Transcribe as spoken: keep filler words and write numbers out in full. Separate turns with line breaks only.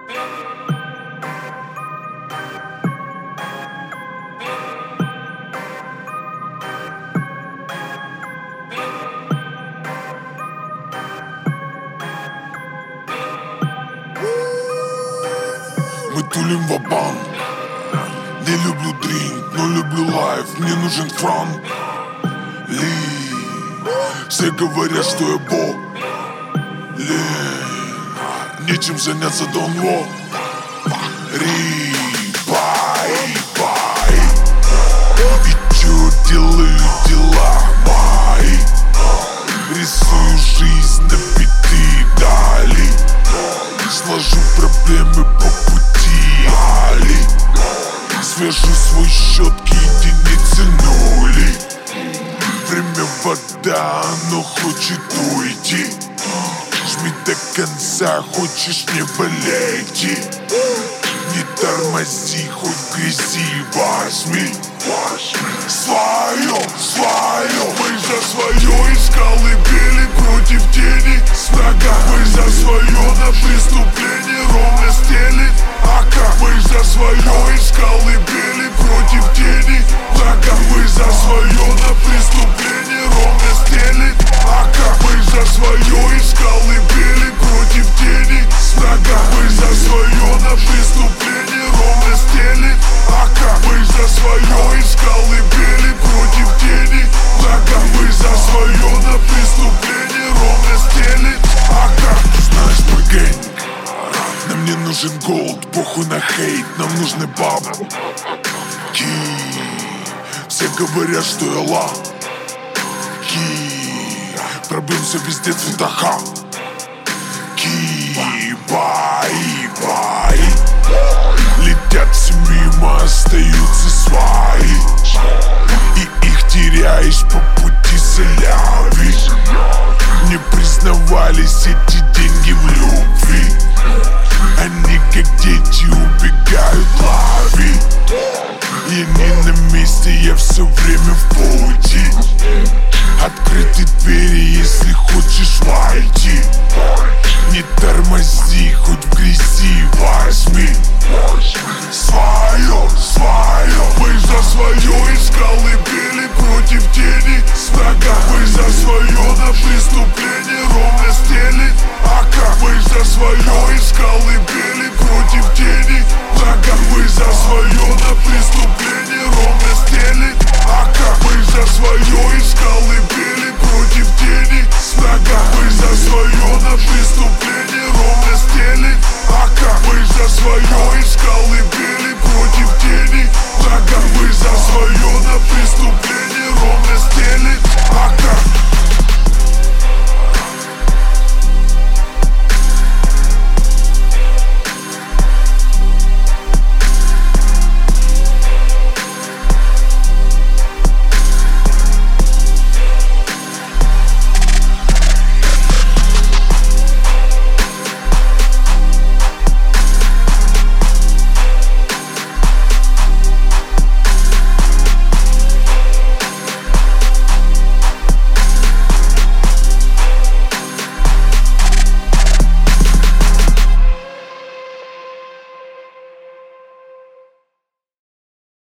Мы тулим ва-банк. Не люблю дринк, но люблю лайф. Мне нужен фронт ли. Все говорят, что я бог ли. Нечем заняться, don't walk. Ри, бай, бай. И чё делаю дела мои? Рисую жизнь на педали. Сложу проблемы по пути, али. Свяжу свой счет к единице нули. Время вода, оно хочет уйти. Жми до конца, хочешь не болейте. Не тормози, хоть в грязи возьми. Свое, свое. Мы за свое из колыбели против тени с врага. Мы за свое на преступление ровно стелит ака. Мы за свое из колыбели против тени врага. Мы за свое на преступление ровно стелит ака. Мы за свое из колыбели против тени с врага. Мы за свое на преступление ровно стелит ака. Мы за свое из колыбели против тени врага. Мы за свое на преступление ровно стелит ака. Знаешь мой гэнг, нам не нужен голд, похуй на хейт, нам нужны бабы. Ки, все говорят, что я ла. Ки, проблем все везде цветаха. Ки, бай, бай. Летят все мимо, остаются свои. И их теряешь по пути соляви. Не признавались эти деньги в любви. Они как дети убегают лови. Я не на месте, я все время в пути. Открыты двери, если хочешь.